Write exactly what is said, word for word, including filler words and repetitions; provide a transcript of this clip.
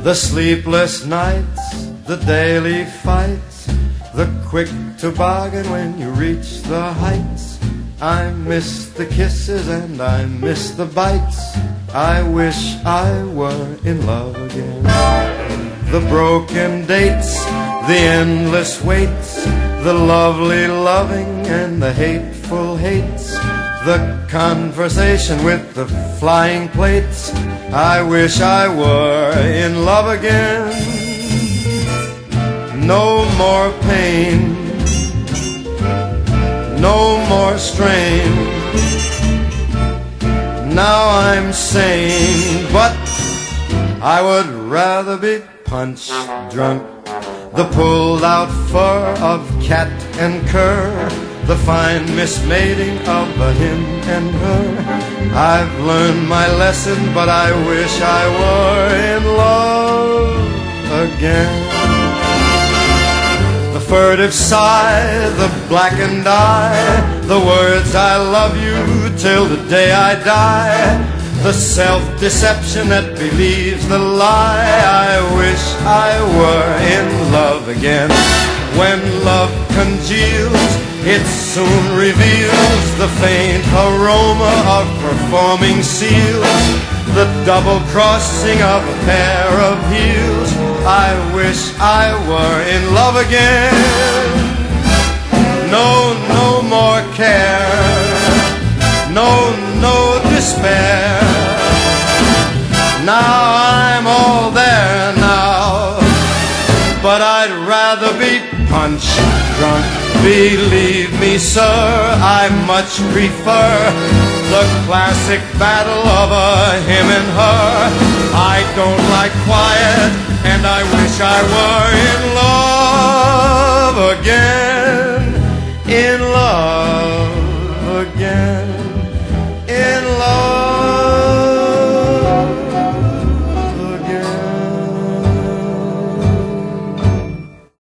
The sleepless nights, the daily fights, the quick toboggan when you reach the heights. I miss the kisses and I miss the bites. I wish I were in love again. The broken dates, the endless waits, the lovely loving and the hateful hates, the conversation with the flying plates. I wish I were in love again. No more pain, no more strain. Now I'm sane, but I would rather be punch drunk. The pulled out fur of cat and cur, the fine mismating of a him and her. I've learned my lesson, but I wish I were in love again. The furtive sigh, the blackened eye, the words I love you till the day I die, the self-deception that believes the lie. I wish I were in love again. When love congeals, it soon reveals the faint aroma of performing seals, the double crossing of a pair of heels. I wish I were in love again. No, no more care, no, no despair. Now I'm all there now, but I'd rather be punch drunk. Believe me, sir, I much prefer the classic battle of a him and her. I don't like quiet, and I wish I were